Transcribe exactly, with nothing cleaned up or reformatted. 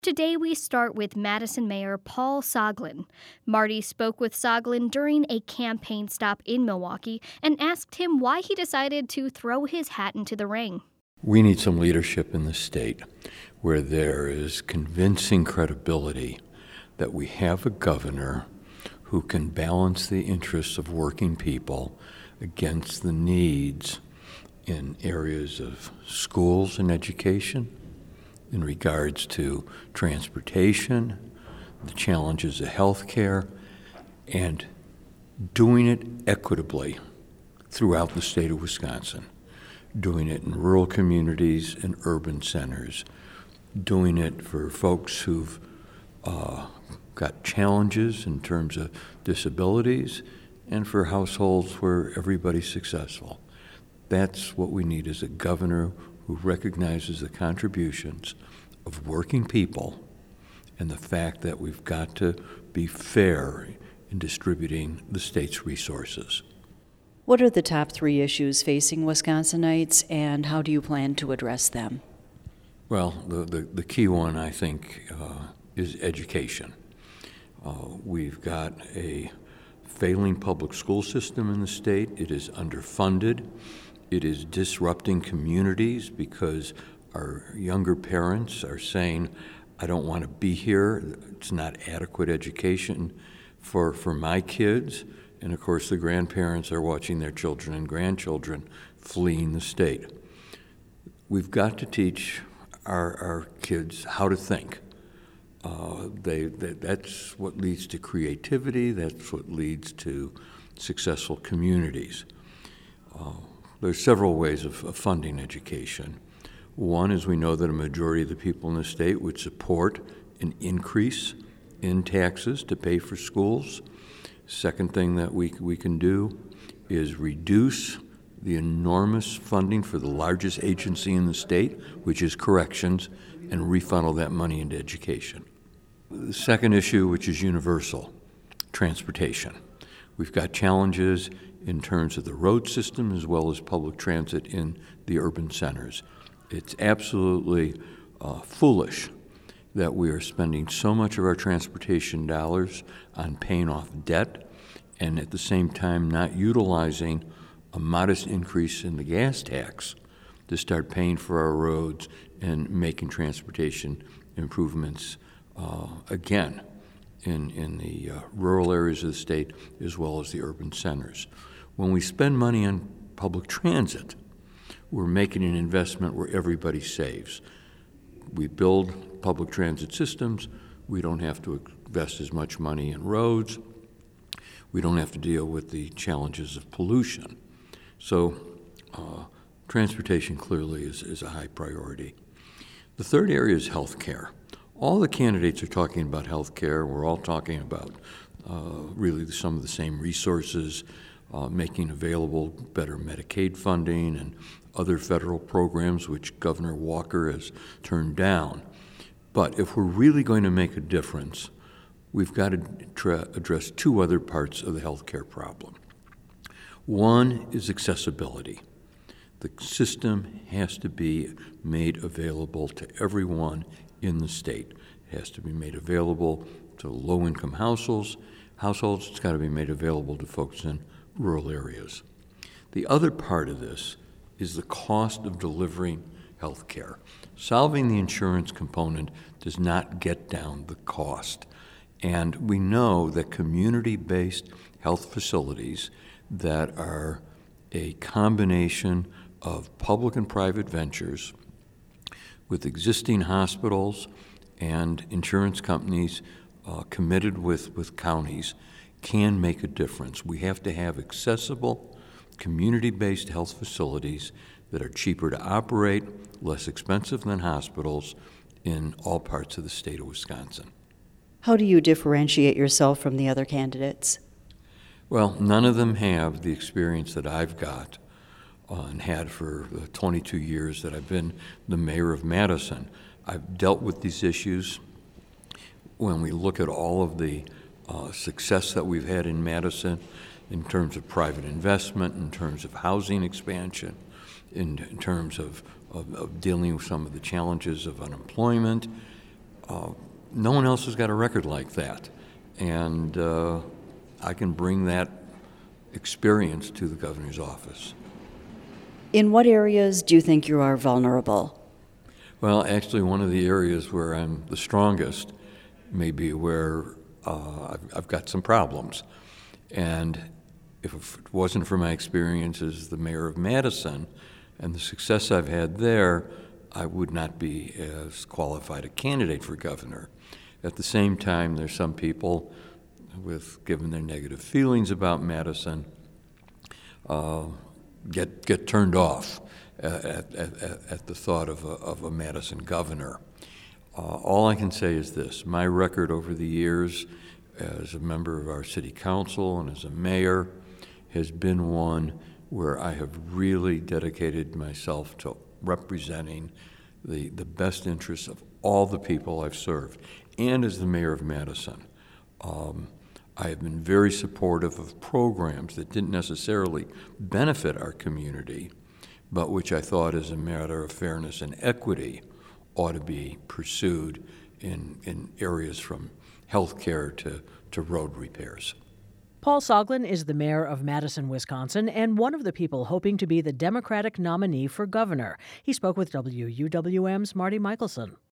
Today we start with Madison Mayor Paul Soglin. Marty spoke with Soglin during a campaign stop in Milwaukee and asked him why he decided to throw his hat into the ring. We need some leadership in the state where there is convincing credibility that we have a governor who can balance the interests of working people against the needs in areas of schools and education, in regards to transportation, the challenges of health care, and doing it equitably throughout the state of Wisconsin, doing it in rural communities and urban centers, doing it for folks who've uh, got challenges in terms of disabilities, and for households where everybody's successful. That's what we need, is a governor who recognizes the contributions of working people and the fact that we've got to be fair in distributing the state's resources. What are the top three issues facing Wisconsinites, and how do you plan to address them? Well, the, the, the key one, I think, uh, is education. Uh, we've got a failing public school system in the state. It is underfunded. It is disrupting communities because our younger parents are saying, I don't want to be here. It's not adequate education for, for my kids. And of course, the grandparents are watching their children and grandchildren fleeing the state. We've got to teach our, our kids how to think. Uh, they, they, that's what leads to creativity. That's what leads to successful communities. Uh, There's several ways of, of funding education. One is we know that a majority of the people in the state would support an increase in taxes to pay for schools. Second thing that we, we can do is reduce the enormous funding for the largest agency in the state, which is corrections, and refunnel that money into education. The second issue, which is universal, transportation. We've got challenges in terms of the road system as well as public transit in the urban centers. It's absolutely uh, foolish that we are spending so much of our transportation dollars on paying off debt and at the same time not utilizing a modest increase in the gas tax to start paying for our roads and making transportation improvements uh, again in, in the uh, rural areas of the state as well as the urban centers. When we spend money on public transit, we're making an investment where everybody saves. We build public transit systems. We don't have to invest as much money in roads. We don't have to deal with the challenges of pollution. So uh, transportation clearly is, is a high priority. The third area is health care. All the candidates are talking about health care. We're all talking about uh, really some of the same resources, uh, making available better Medicaid funding and other federal programs which Governor Walker has turned down. But if we're really going to make a difference, we've got to tra- address two other parts of the health care problem. One is accessibility. The system has to be made available to everyone in the state. It has to be made available to low-income households. Households, it's got to be made available to folks in rural areas. The other part of this is the cost of delivering health care. Solving the insurance component does not get down the cost. And we know that community-based health facilities that are a combination of public and private ventures with existing hospitals and insurance companies uh, committed with, with counties can make a difference. We have to have accessible, community-based health facilities that are cheaper to operate, less expensive than hospitals in all parts of the state of Wisconsin. How do you differentiate yourself from the other candidates? Well, none of them have the experience that I've got uh, and had for the twenty-two years that I've been the mayor of Madison. I've dealt with these issues. When we look at all of the uh, success that we've had in Madison in terms of private investment, in terms of housing expansion, in, in terms of, of, of dealing with some of the challenges of unemployment, Uh, no one else has got a record like that. And uh, I can bring that experience to the governor's office. In what areas do you think you are vulnerable? Well, actually, one of the areas where I'm the strongest may be where uh, I've, I've got some problems. And if it wasn't for my experience as the mayor of Madison and the success I've had there, I would not be as qualified a candidate for governor. At the same time, there's some people with, given their negative feelings about Madison, uh, get get turned off at, at, at, at the thought of a, of a Madison governor. Uh, all I can say is this: my record over the years as a member of our city council and as a mayor has been one where I have really dedicated myself to representing the, the best interests of all the people I've served. And as the mayor of Madison, um, I have been very supportive of programs that didn't necessarily benefit our community, but which I thought, as a matter of fairness and equity, ought to be pursued in, in areas from health care to, to road repairs. Paul Soglin is the mayor of Madison, Wisconsin, and one of the people hoping to be the Democratic nominee for governor. He spoke with W U W M's Marty Michelson.